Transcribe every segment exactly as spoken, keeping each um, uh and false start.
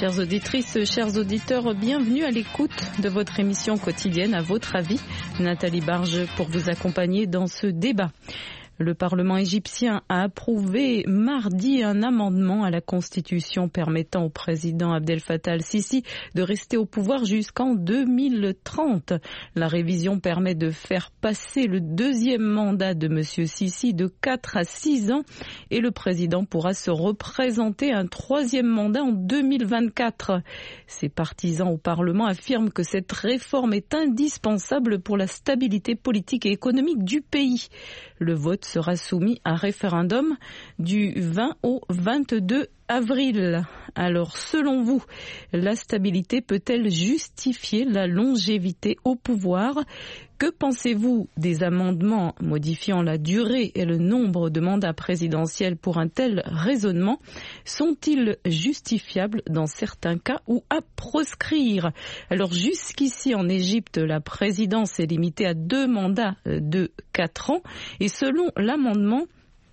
Chères auditrices, chers auditeurs, bienvenue à l'écoute de votre émission quotidienne, à votre avis. Nathalie Barge pour vous accompagner dans ce débat. Le Parlement égyptien a approuvé mardi un amendement à la Constitution permettant au président Abdel Fattah al-Sisi de rester au pouvoir jusqu'en deux mille trente. La révision permet de faire passer le deuxième mandat de M. Sisi de quatre à six ans et le président pourra se représenter un troisième mandat en deux mille vingt-quatre. Ses partisans au Parlement affirment que cette réforme est indispensable pour la stabilité politique et économique du pays. Le vote sera soumis à référendum du vingt au vingt-deux avril. Alors, selon vous, la stabilité peut-elle justifier la longévité au pouvoir ? Que pensez-vous des amendements modifiant la durée et le nombre de mandats présidentiels pour un tel raisonnement ? Sont-ils justifiables dans certains cas ou à proscrire ? Alors jusqu'ici en Égypte, la présidence est limitée à deux mandats de quatre ans et selon l'amendement,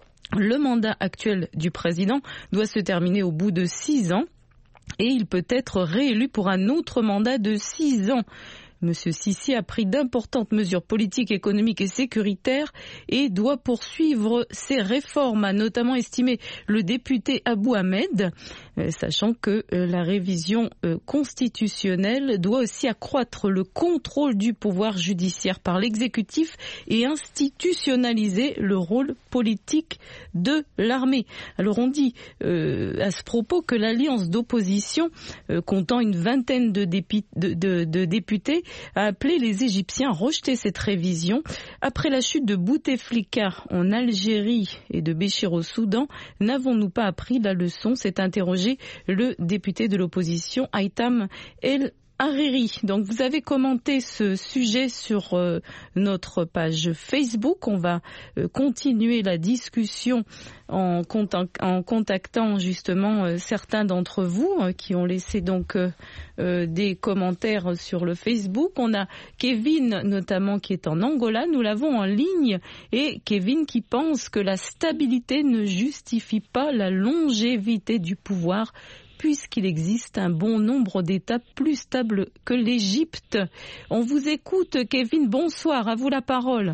le mandat actuel du président doit se terminer au bout de six ans et il peut être réélu pour un autre mandat de six ans. Monsieur Sisi a pris d'importantes mesures politiques, économiques et sécuritaires et doit poursuivre ses réformes, a notamment estimé le député Abou Ahmed, sachant que la révision constitutionnelle doit aussi accroître le contrôle du pouvoir judiciaire par l'exécutif et institutionnaliser le rôle politique de l'armée. Alors on dit euh, à ce propos que l'alliance d'opposition, euh, comptant une vingtaine de, dépi- de, de, de députés, a appelé les Égyptiens à rejeter cette révision. Après la chute de Bouteflika en Algérie et de Béchir au Soudan, n'avons-nous pas appris la leçon ? S'est interrogé le député de l'opposition Haïtam El Hariri. Donc vous avez commenté ce sujet sur euh, notre page Facebook. On va euh, continuer la discussion en, contact, en contactant justement euh, certains d'entre vous euh, qui ont laissé donc euh, euh, des commentaires sur le Facebook. On a Kevin notamment qui est en Angola. Nous l'avons en ligne et Kevin qui pense que la stabilité ne justifie pas la longévité du pouvoir, puisqu'il existe un bon nombre d'États plus stables que l'Égypte. On vous écoute, Kevin. Bonsoir, à vous la parole.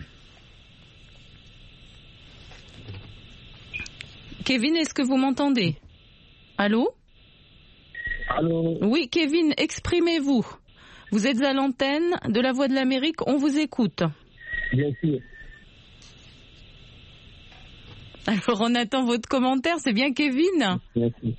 Kevin, est-ce que vous m'entendez ? Allô ? Allô ? Oui, Kevin, exprimez-vous. Vous êtes à l'antenne de la Voix de l'Amérique, on vous écoute. Bien sûr. Alors, on attend votre commentaire, c'est bien, Kevin ? Merci.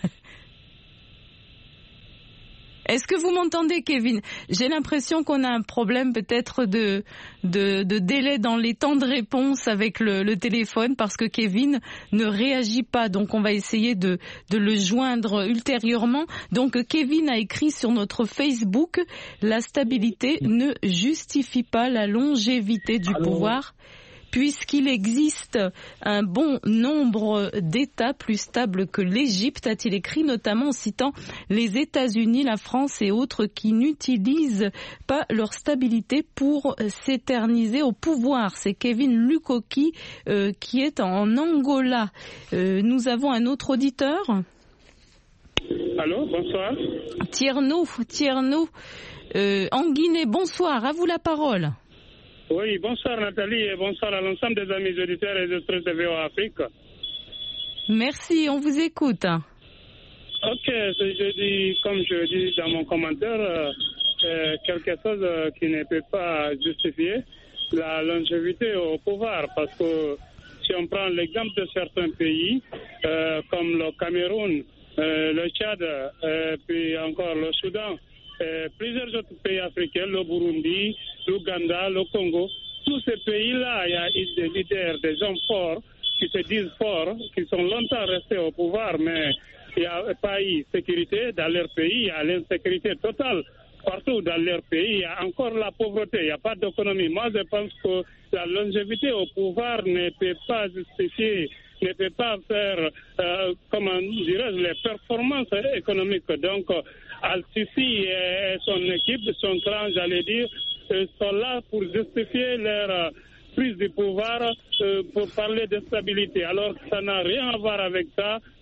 Est-ce que vous m'entendez, Kevin ? J'ai l'impression qu'on a un problème peut-être de, de, de délai dans les temps de réponse avec le, le téléphone parce que Kevin ne réagit pas. Donc on va essayer de, de le joindre ultérieurement. Donc Kevin a écrit sur notre Facebook « La stabilité ne justifie pas la longévité du Allô ? pouvoir ». Puisqu'il existe un bon nombre d'États plus stables que l'Égypte, a-t-il écrit, notamment en citant les États-Unis, la France et autres qui n'utilisent pas leur stabilité pour s'éterniser au pouvoir. C'est Kevin Lukoki euh, qui est en Angola. Euh, nous avons un autre auditeur. Allô, bonsoir. Tierno, Tierno, euh, en Guinée. Bonsoir, à vous la parole. Oui, bonsoir Nathalie et bonsoir à l'ensemble des amis auditeurs et auditrices de V O A Afrique. Merci, on vous écoute. Ok, je dis, comme je dis dans mon commentaire, euh, quelque chose qui ne peut pas justifier la longévité au pouvoir, parce que si on prend l'exemple de certains pays, euh, comme le Cameroun, euh, le Tchad, euh, puis encore le Soudan, Euh, plusieurs autres pays africains, le Burundi, l'Ouganda, le Congo, tous ces pays-là, il y a des leaders, des hommes forts qui se disent forts, qui sont longtemps restés au pouvoir, mais il n'y a pas eu sécurité dans leur pays, il y a l'insécurité totale. Partout dans leur pays, il y a encore la pauvreté, il n'y a pas d'économie. Moi, je pense que la longévité au pouvoir ne peut pas justifier, ne peut pas faire, euh, comment dirais-je, les performances économiques. Donc, Al-Sisi et son équipe, son clan, j'allais dire, sont là pour justifier leur euh, prise du pouvoir, euh, pour parler de stabilité. Alors, ça n'a rien à voir avec ça.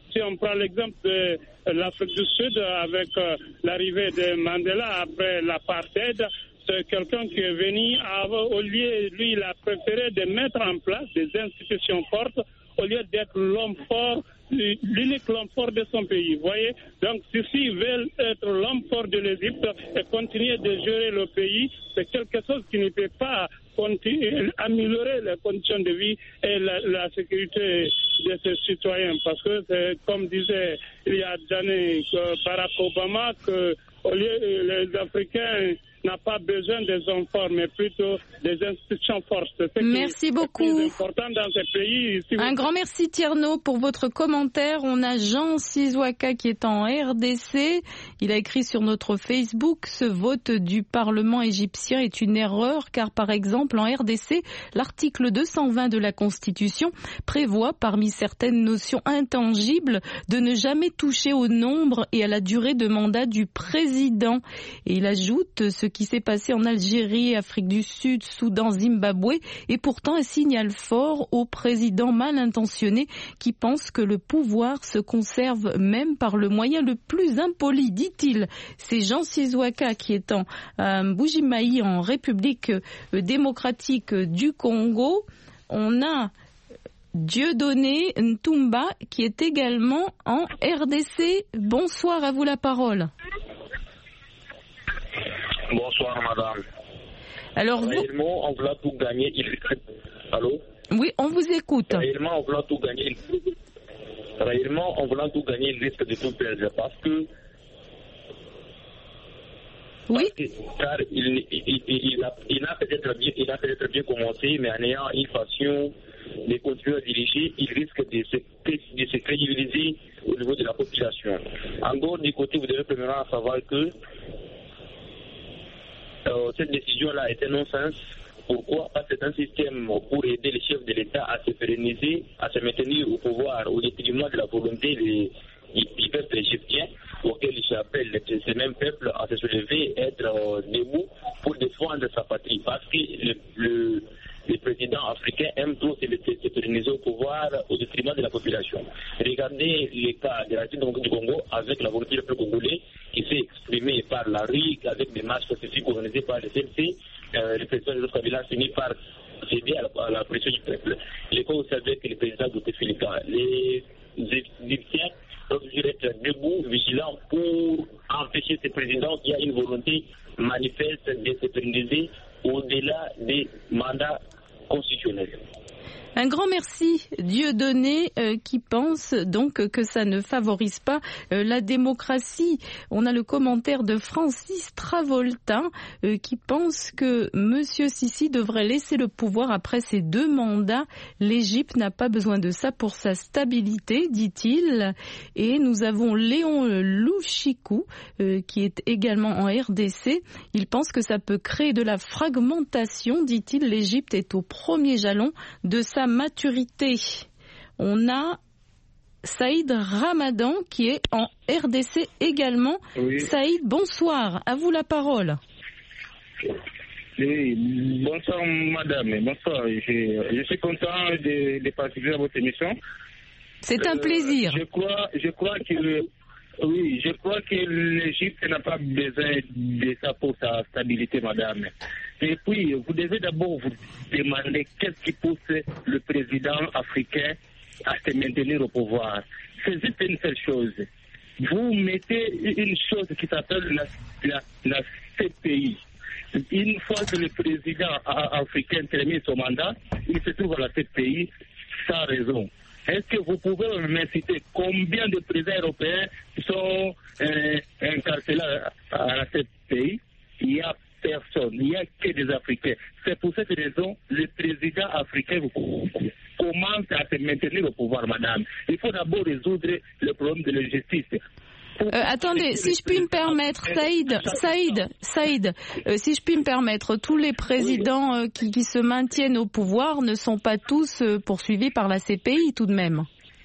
si on prend l'exemple de l'Afrique du Sud avec euh, l'arrivée de Mandela après l'apartheid, c'est quelqu'un qui est venu, au lieu, lui, il a préféré de mettre en place des institutions fortes au lieu d'être l'homme fort, l'unique l'homme fort de son pays. Vous voyez? Donc, ceux-ci veulent être l'homme fort de l'Égypte et continuer de gérer le pays, c'est quelque chose qui ne peut pas continuer, améliorer les conditions de vie et la, la sécurité de ses citoyens. Parce que, c'est, comme disait il y a des années Barack Obama, que au lieu les Africains n'a pas besoin des hommes forts, mais plutôt des institutions fortes. C'est merci qui beaucoup. est plus important dans ces pays. Si Un vous... grand merci Tierno pour votre commentaire. On a Jean Sizouaka qui est en R D C. Il a écrit sur notre Facebook: ce vote du Parlement égyptien est une erreur car par exemple en R D C, l'article deux cent vingt de la Constitution prévoit parmi certaines notions intangibles de ne jamais toucher au nombre et à la durée de mandat du président. Et il ajoute: ce qui s'est passé en Algérie, Afrique du Sud, Soudan, Zimbabwe est pourtant un signal fort aux présidents mal intentionnés qui pensent que le pouvoir se conserve même par le moyen le plus impoli, dit-il. C'est Jean Sizouaka qui est en euh, Bujimaï, en République démocratique du Congo. On a Dieudonné Ntumba qui est également en R D C. Bonsoir, à vous la parole. Bonsoir, madame. Alors, Réellement, on voulait tout gagner. Il... Allô? Oui, on vous écoute. Réellement, on voulait tout gagner. Réellement, on voulait tout gagner, il risque de tout perdre parce que. Oui. Parce que, car il, il, il, il a, il a peut-être bien, il a peut-être bien commencé, mais en ayant une façon de continuer à diriger, il risque de se, de se crédibiliser au niveau de la population. En gros, du côté, vous devez premièrement savoir que. Euh, cette décision-là est un non-sens. Pourquoi? Parce que c'est un système pour aider les chefs de l'État à se pérenniser, à se maintenir au pouvoir au détriment de la volonté des, du peuple égyptien, auquel j'appelle ce même peuple à se soulever, être euh, debout pour défendre sa patrie. Parce que le, le, les présidents africains aiment trop se, se pérenniser au pouvoir au détriment de la population. Regardez le cas de la République démocratique du Congo avec la volonté du peuple congolais qui s'est exprimée par la R I C avec des marches pacifiques organisées par le C N C. Euh, le président de notre village finit par céder à la, à la pression du peuple. Les cas aussi avec le président Bouteflika. Les Égyptiens doivent toujours être debout, vigilants pour empêcher ce président qui a une volonté manifeste de se pérenniser au-delà des mandats constitutionnels. Un grand merci, Dieudonné, euh, qui pense donc que ça ne favorise pas euh, la démocratie. On a le commentaire de Francis Travolta euh, qui pense que Monsieur Sisi devrait laisser le pouvoir après ses deux mandats. L'Égypte n'a pas besoin de ça pour sa stabilité, dit-il. Et nous avons Léon Louchikou euh, qui est également en R D C. Il pense que ça peut créer de la fragmentation, dit-il. L'Égypte est au premier jalon de sa maturité. On a Saïd Ramadan qui est en R D C également. Oui. Saïd, bonsoir, à vous la parole. Oui, bonsoir madame, bonsoir. Je, je suis content de, de participer à votre émission. C'est un euh, plaisir. Je crois, je crois que le, oui, je crois que l'Égypte n'a pas besoin de ça pour sa stabilité, madame. Et puis, vous devez d'abord vous demander qu'est-ce qui pousse le président africain à se maintenir au pouvoir. C'est juste une seule chose. Vous mettez une chose qui s'appelle la, la, la C P I. Une fois que le président africain termine son mandat, il se trouve à la C P I sans raison. Est-ce que vous pouvez me citer combien de présidents européens sont euh, incarcérés à la C P I? Il y a personne, il n'y a que des Africains. C'est pour cette raison que le président africain commence à se maintenir au pouvoir, madame. Il faut d'abord résoudre le problème de la justice. Euh, attendez, si je puis me permettre, Saïd, Saïd, Saïd, euh, si je puis me permettre, tous les présidents euh, qui, qui se maintiennent au pouvoir ne sont pas tous euh, poursuivis par la C P I tout de même.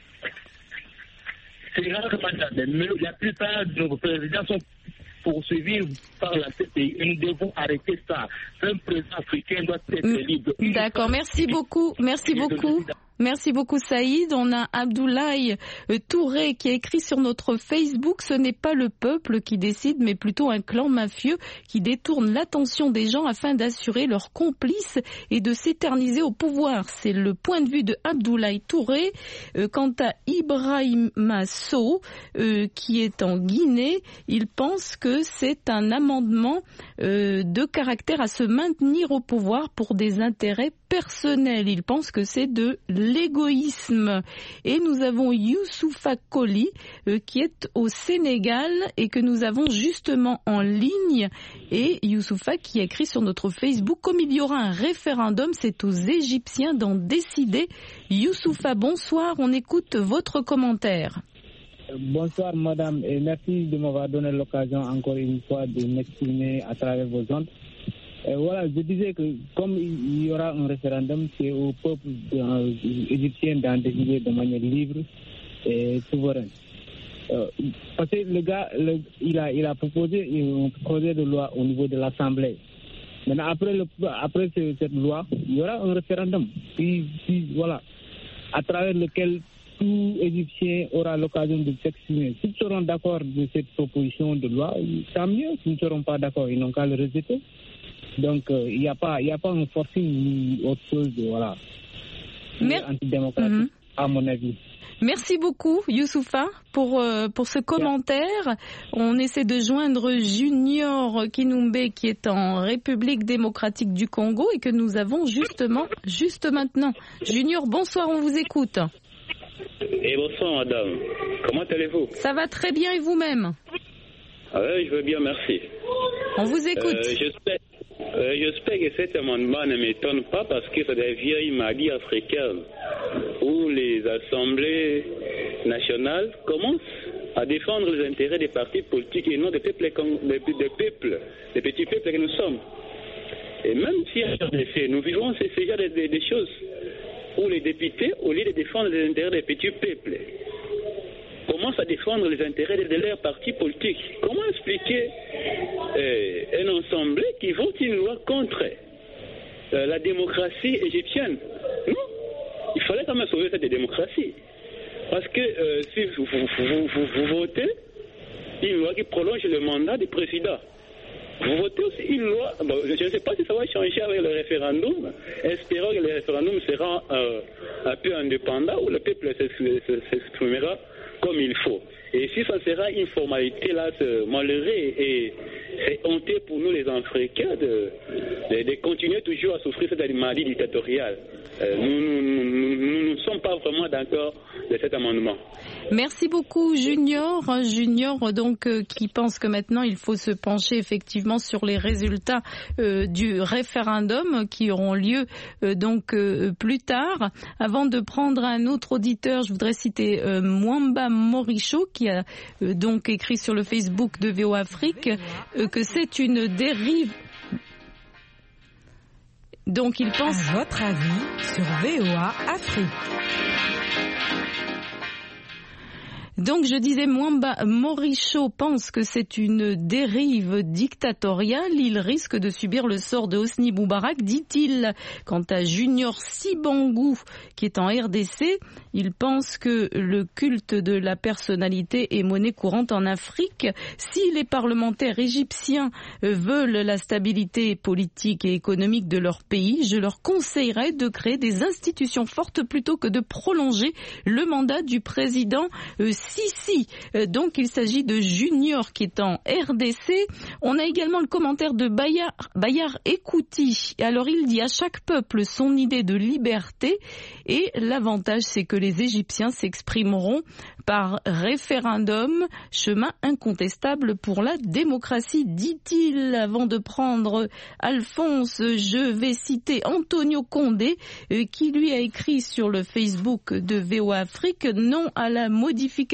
C'est rare, madame, mais la plupart de nos présidents sont poursuivis par la C P I. Et nous devons arrêter ça. Un président africain doit être libre. D'accord, merci beaucoup, merci beaucoup. Merci beaucoup Saïd. On a Abdoulaye Touré qui a écrit sur notre Facebook « Ce n'est pas le peuple qui décide, mais plutôt un clan mafieux qui détourne l'attention des gens afin d'assurer leur complice et de s'éterniser au pouvoir. » C'est le point de vue de Abdoulaye Touré. Euh, quant à Ibrahima Sow, euh, qui est en Guinée, il pense que c'est un amendement euh, de caractère à se maintenir au pouvoir pour des intérêts personnels. Il pense que c'est de l'égoïsme. Et nous avons Youssoufa Koli euh, qui est au Sénégal et que nous avons justement en ligne. Et Youssoufa qui écrit sur notre Facebook « Comme il y aura un référendum, c'est aux Égyptiens d'en décider ». Youssoufa, bonsoir, on écoute votre commentaire. Bonsoir madame et merci de m'avoir donné l'occasion encore une fois de m'exprimer à travers vos ondes. Euh, voilà, je disais que comme il y aura un référendum, c'est au peuple euh, égyptien d'en décider de manière libre et souveraine. Euh, parce que le gars, le, il, a, il a proposé un projet de loi au niveau de l'Assemblée. Maintenant, après, le, après cette loi, il y aura un référendum. Puis, puis, voilà, à travers lequel tout Égyptien aura l'occasion de s'exprimer. S'ils seront d'accord de cette proposition de loi, tant mieux. S'ils ne seront pas d'accord, ils n'ont qu'à le rejeter. Donc, il euh, n'y a pas, il n'y a pas un forcing ni autre chose, de, voilà, Mer- antidémocratique, mm-hmm. à mon avis. Merci beaucoup, Youssoufa, pour, euh, pour ce commentaire. On essaie de joindre Junior Kinumbe, qui est en République démocratique du Congo et que nous avons justement, juste maintenant. Junior, bonsoir, on vous écoute. Et bonsoir, madame. Comment allez-vous? Ça va très bien, et vous-même? Oui, je veux bien, merci. On vous écoute. Euh, j'espère, euh, j'espère que cet amendement ne m'étonne pas parce que c'est des vieilles maladies africaines où les assemblées nationales commencent à défendre les intérêts des partis politiques et non des peuples, des, des peuples, des petits peuples que nous sommes. Et même si nous vivons ces genre de, de, de choses où les députés, au lieu de défendre les intérêts des petits peuples, commencent à défendre les intérêts de leurs partis politiques. Comment expliquer euh, un assemblée qui vote une loi contre euh, la démocratie égyptienne? Non, il fallait quand même sauver cette démocratie. Parce que euh, si vous, vous, vous, vous, vous votez une loi qui prolonge le mandat du président, vous votez aussi une loi, bon, je ne sais pas si ça va changer avec le référendum. Espérons que le référendum sera euh, un peu indépendant, où le peuple s'exprimera comme il faut. Et si ça sera une formalité, là, c'est malheureux et c'est honteux pour nous les Africains de, de, de continuer toujours à souffrir cette maladie dictatoriale. Euh, nous ne sommes pas vraiment d'accord de cet amendement. Merci beaucoup Junior. Junior donc euh, qui pense que maintenant il faut se pencher effectivement sur les résultats euh, du référendum qui auront lieu euh, donc euh, plus tard. Avant de prendre un autre auditeur, je voudrais citer euh, Mwamba Moricho qui a euh, donc écrit sur le Facebook de V O Afrique euh, que c'est une dérive. Donc il pense... À votre avis sur V O A Afrique. Donc je disais, Mwamba Moricho pense que c'est une dérive dictatoriale. Il risque de subir le sort de Hosni Moubarak, dit-il. Quant à Junior Sibangou, qui est en R D C, il pense que le culte de la personnalité est monnaie courante en Afrique. Si les parlementaires égyptiens veulent la stabilité politique et économique de leur pays, je leur conseillerais de créer des institutions fortes plutôt que de prolonger le mandat du président euh, Sisi. Euh, donc il s'agit de Junior qui est en R D C. On a également le commentaire de Bayar, Bayar Ekouti. Alors il dit à chaque peuple son idée de liberté et l'avantage c'est que les Égyptiens s'exprimeront par référendum, chemin incontestable pour la démocratie, dit-il. Avant de prendre Alphonse, je vais citer Antonio Condé, euh, qui lui a écrit sur le Facebook de V O A Afrique, non à la modification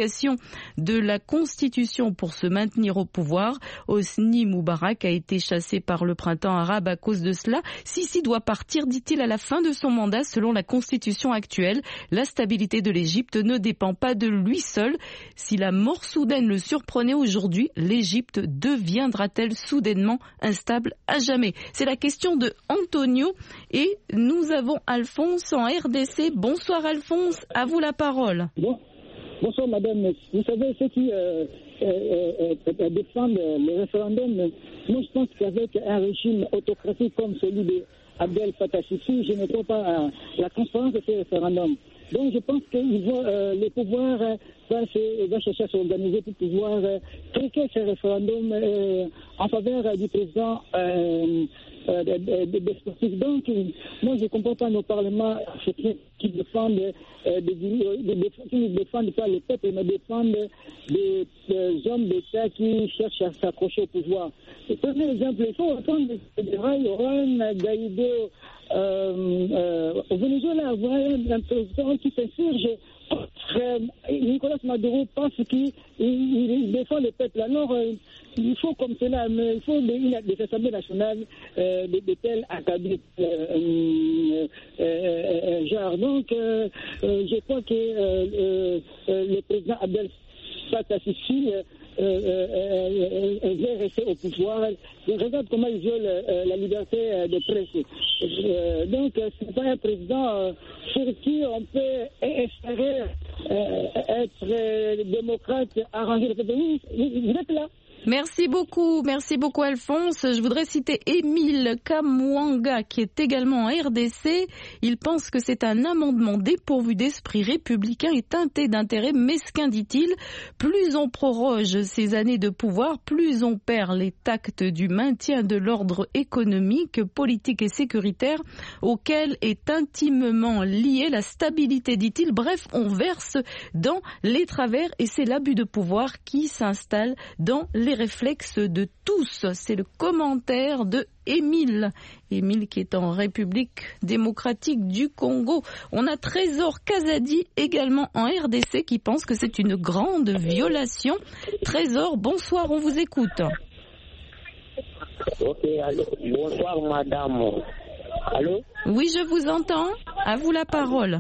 modification de la Constitution pour se maintenir au pouvoir. Hosni Moubarak a été chassé par le printemps arabe à cause de cela. Sisi doit partir, dit-il, à la fin de son mandat selon la Constitution actuelle. La stabilité de l'Égypte ne dépend pas de lui seul. Si la mort soudaine le surprenait aujourd'hui, l'Égypte deviendra-t-elle soudainement instable à jamais? C'est la question de Antonio et nous avons Alphonse en R D C. Bonsoir Alphonse, à vous la parole. Bon. Bonsoir madame. Vous savez ceux qui euh, euh, euh, défendent le référendum, moi je pense qu'avec un régime autocratique comme celui d'Abdel Fattah el-Sisi, je ne crois pas à la transparence de ce référendum. Donc je pense que euh, le pouvoir euh, va, se, va chercher à s'organiser pour pouvoir euh, truquer ce référendum euh, en faveur euh, du président euh, euh, de, de, de sportifs. Donc moi je ne comprends pas nos parlements africains qui défendent, euh, de, de, de, qui ne défendent pas le peuple, mais défendent des, des hommes d'État qui cherchent à s'accrocher au pouvoir. Le premier exemple, il faut entendre des rails, Oran, Gaïdo. Euh, euh, au Venezuela, vous voyez un président qui s'insurge. Nicolas Maduro pense qu'il il, il défend le peuple. Alors, euh, il faut comme cela, mais il faut des, des assemblées nationales euh, de, de tels acabit euh, euh, euh, genre. Donc, euh, euh, je crois que euh, euh, le président Abdel Fattah el-Sisi Euh, euh, euh, veut rester au pouvoir. Je regarde comment il viole euh, la liberté euh, de presse. Euh, donc, euh, ce n'est pas un président euh, sur qui on peut espérer euh, être euh, démocrate, arranger le peuple. Vous êtes là. Merci beaucoup, merci beaucoup Alphonse. Je voudrais citer Émile Kamwanga qui est également en R D C. Il pense que c'est un amendement dépourvu d'esprit républicain et teinté d'intérêt mesquin, dit-il. Plus on proroge ces années de pouvoir, plus on perd les tacts du maintien de l'ordre économique, politique et sécuritaire auquel est intimement liée la stabilité, dit-il. Bref, on verse dans les travers et c'est l'abus de pouvoir qui s'installe dans les réflexes de tous. C'est le commentaire de Émile. Émile qui est en République démocratique du Congo. On a Trésor Kazadi également en R D C qui pense que c'est une grande violation. Trésor, bonsoir, on vous écoute. Ok, allô. Bonsoir madame. Allô? Oui, je vous entends. À vous la parole.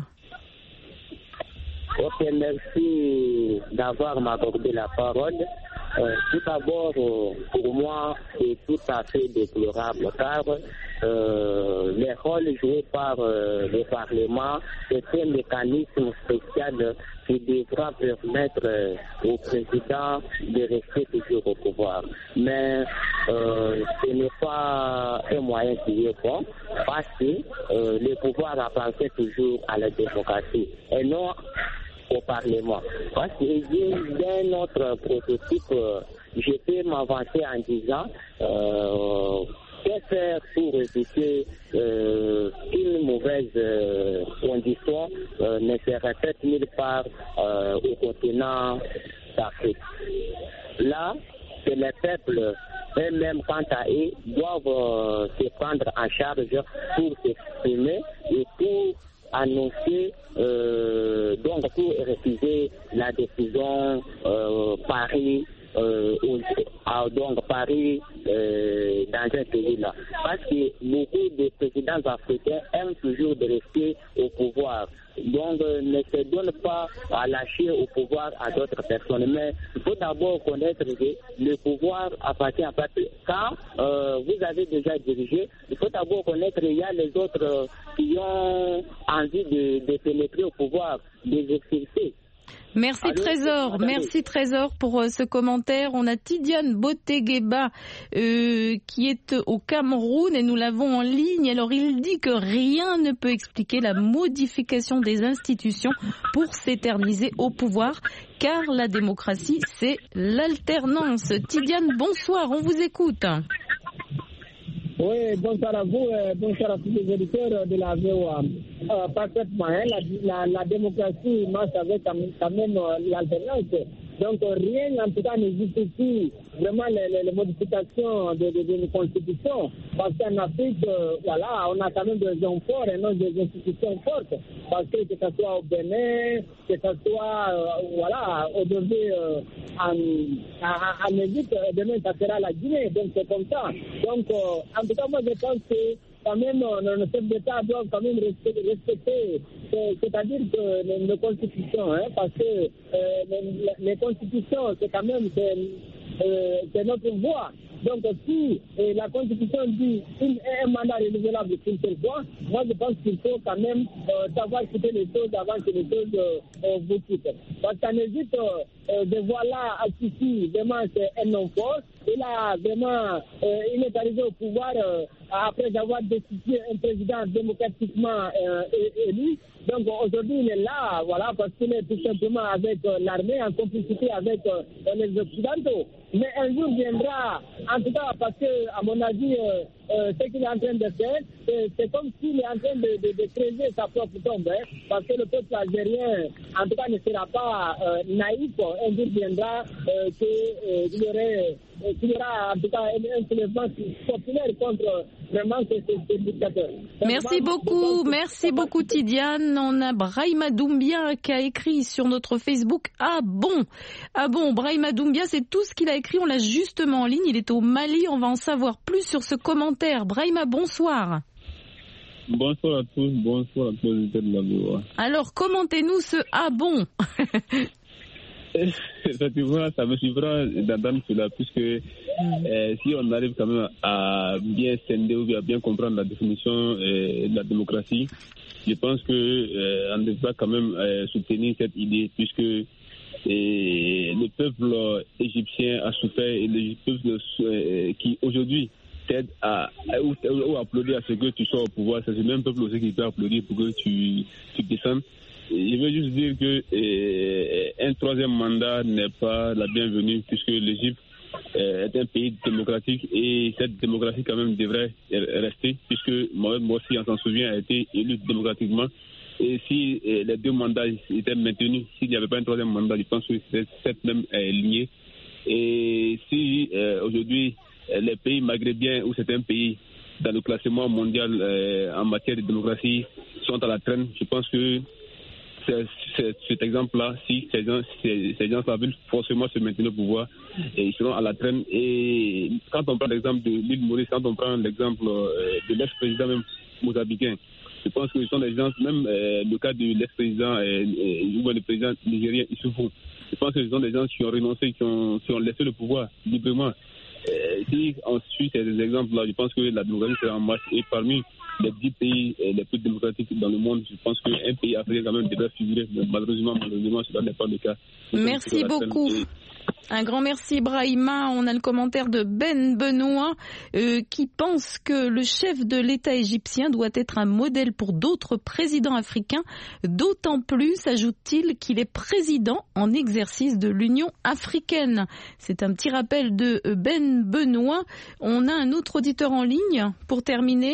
Ok, merci d'avoir m'accordé la parole. Euh, tout d'abord, euh, pour moi, c'est tout à fait déplorable car euh, les rôles joués par euh, le Parlement, c'est un mécanisme spécial qui devra permettre euh, au président de rester toujours au pouvoir. Mais euh, ce n'est pas un moyen qui est bon parce que euh, le pouvoir appartient toujours à la démocratie et non au Parlement. Parce qu'il y a un autre prototype, euh, je peux m'avancer en disant euh, que faire pour éviter euh, qu'une mauvaise euh, condition euh, ne se répète nulle part euh, au continent d'Afrique. Là, que les peuples eux-mêmes, quant à eux, doivent euh, se prendre en charge pour s'exprimer et pour annoncer, euh, donc pour refuser la décision euh, Paris, euh, à, donc Paris euh, dans un pays là. Parce que beaucoup de présidents africains aiment toujours de rester au pouvoir. Donc euh, ne se donne pas à lâcher au pouvoir à d'autres personnes. Mais il faut d'abord connaître que le pouvoir appartient à peuple. Quand euh, vous avez déjà dirigé, il faut d'abord connaître qu'il y a les autres euh, qui ont envie de, de pénétrer au pouvoir, d'exercer. Merci Allô, Trésor, madame. Merci Trésor pour euh, ce commentaire. On a Tidiane Botegueba euh, qui est au Cameroun et nous l'avons en ligne. Alors il dit que rien ne peut expliquer la modification des institutions pour s'éterniser au pouvoir car la démocratie c'est l'alternance. Tidiane, bonsoir, on vous écoute. Oui, bonsoir à vous, euh, bonsoir à tous les auditeurs de la V O A. Euh, parfaitement, hein, la, la, la démocratie marche avec quand même euh, l'alternance. Donc rien en tout cas ne justifie vraiment les, les, les modifications de, de, de nos constitutions. Parce qu'en Afrique, euh, voilà, on a quand même des hommes forts et non des institutions fortes. Parce que que ce soit au Bénin, que ce soit, euh, voilà, aujourd'hui euh, en, en, en Égypte, demain ça sera la Guinée. Donc c'est comme ça. Donc euh, en tout cas, moi je pense que quand même nos chefs d'État doivent quand même respecter, respecter c'est-à-dire que les, les constitutions, hein, parce que euh, les, les constitutions, c'est quand même c'est, euh, c'est notre voix. Donc si euh, la constitution dit une, un mandat renouvelable une seule fois, moi je pense qu'il faut quand même euh, savoir quitter les choses avant que les choses euh, vous quittent. Parce qu'en Égypte, euh, de voilà à Sisi, vraiment c'est un homme fort. Il a vraiment, euh, il est arrivé au pouvoir euh, après avoir destitué un président démocratiquement euh, élu. Donc aujourd'hui il est là, voilà, parce qu'il est tout simplement avec euh, l'armée en complicité avec euh, les Occidentaux. Mais un jour viendra, en tout cas parce que, à mon avis, euh, euh, ce qu'il est en train de faire, c'est, c'est comme s'il est en train de, de, de creuser sa propre tombe, hein, parce que le peuple algérien, en tout cas, ne sera pas euh, naïf. Un jour viendra euh, qu'il euh, y, qu y aura en tout cas un, un soulèvement populaire contre vraiment ces, ces, ces dictateurs. Merci vraiment, beaucoup, merci beaucoup Tidiane. On a Brahima Doumbia qui a écrit sur notre Facebook. Ah bon, ah bon, Brahima Doumbia, c'est tout ce qu'il a écrit. On l'a justement en ligne. Il est au Mali. On va en savoir plus sur ce commentaire. Brahima, bonsoir. Bonsoir à tous. Bonsoir à tous les auditeurs de la V O A. Alors, commentez-nous ce ah bon. Effectivement, ça me suivra d'entendre cela, puisque mm. euh, si on arrive quand même à bien scinder ou à bien comprendre la définition euh, de la démocratie, je pense que euh, on devra quand même euh, soutenir cette idée, puisque et le peuple égyptien a souffert et le peuple euh, qui aujourd'hui t'aide à, à ou, ou applaudir à ce que tu sois au pouvoir, c'est le même peuple aussi qui peut applaudir pour que tu, tu descendes. Je veux juste dire que euh, un troisième mandat n'est pas la bienvenue, puisque l'Égypte euh, est un pays démocratique et cette démocratie quand même devrait rester, puisque Mohamed Morsi, on s'en souvient, a été élu démocratiquement. Et si euh, les deux mandats étaient maintenus, s'il n'y avait pas un troisième mandat, je pense que c'est cette même euh, lignée. Et si euh, aujourd'hui les pays maghrébiens ou certains pays dans le classement mondial euh, en matière de démocratie sont à la traîne, je pense que c'est, c'est, cet exemple-là, si ces gens, ces, ces gens-là veulent forcément se maintenir au pouvoir, et ils seront à la traîne. Et quand on prend l'exemple de l'île Maurice, quand on prend l'exemple euh, de l'ex-président même mozambicain, je pense que ce sont des gens, même euh, le cas de l'ex-président euh, euh, ou le président nigérien Issoufou, je pense que ce sont des gens qui ont renoncé, qui ont, qui ont laissé le pouvoir librement. Euh, si on suit ces exemples-là, je pense que la démocratie sera en marche. Et parmi les dix pays euh, les plus démocratiques dans le monde, je pense qu'un pays africain quand même devrait figurer. Mais malheureusement, malheureusement, cela n'est pas le cas. Donc, merci beaucoup. Un grand merci Brahima. On a le commentaire de Ben Benoît euh, qui pense que le chef de l'État égyptien doit être un modèle pour d'autres présidents africains, d'autant plus, ajoute-t-il, qu'il est président en exercice de l'Union africaine. C'est un petit rappel de Ben Benoît. On a un autre auditeur en ligne pour terminer.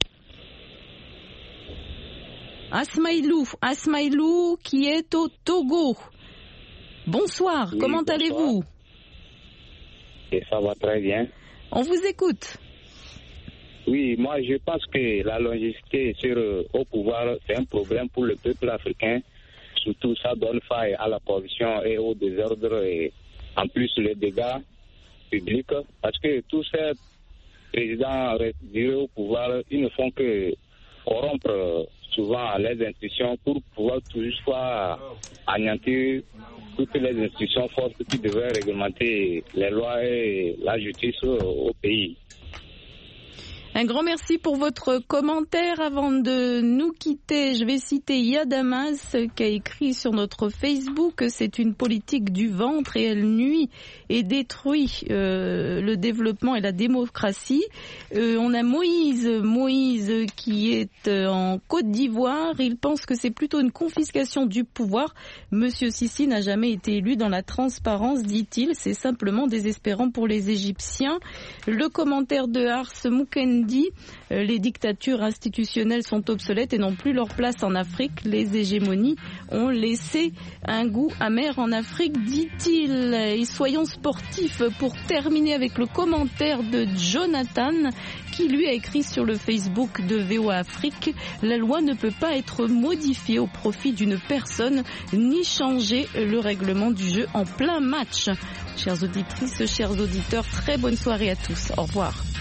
Asmaïlou, Asmaïlou qui est au Togo. Bonsoir, oui, comment bonsoir. Allez-vous? Et ça va très bien. On vous écoute. Oui, moi je pense que la longévité sur, au pouvoir, c'est un problème pour le peuple africain. Surtout ça donne faille à la corruption et au désordre et en plus les dégâts publics. Parce que tous ces présidents durés au pouvoir, ils ne font que corrompre souvent les institutions pour pouvoir toujours anéantir toutes les institutions fortes qui devaient réglementer les lois et la justice au pays. Un grand merci pour votre commentaire. Avant de nous quitter, je vais citer Yadamas qui a écrit sur notre Facebook que c'est une politique du ventre et elle nuit et détruit euh, le développement et la démocratie. Euh, on a Moïse, Moïse qui est en Côte d'Ivoire. Il pense que c'est plutôt une confiscation du pouvoir. Monsieur Sissi n'a jamais été élu dans la transparence, dit-il. C'est simplement désespérant pour les Égyptiens. Le commentaire de Ars Moukendi Burundi. Les dictatures institutionnelles sont obsolètes et n'ont plus leur place en Afrique. Les hégémonies ont laissé un goût amer en Afrique, dit-il. Et soyons sportifs pour terminer avec le commentaire de Jonathan qui lui a écrit sur le Facebook de V O A Afrique: la loi ne peut pas être modifiée au profit d'une personne ni changer le règlement du jeu en plein match. Chères auditrices, chers auditeurs, très bonne soirée à tous. Au revoir.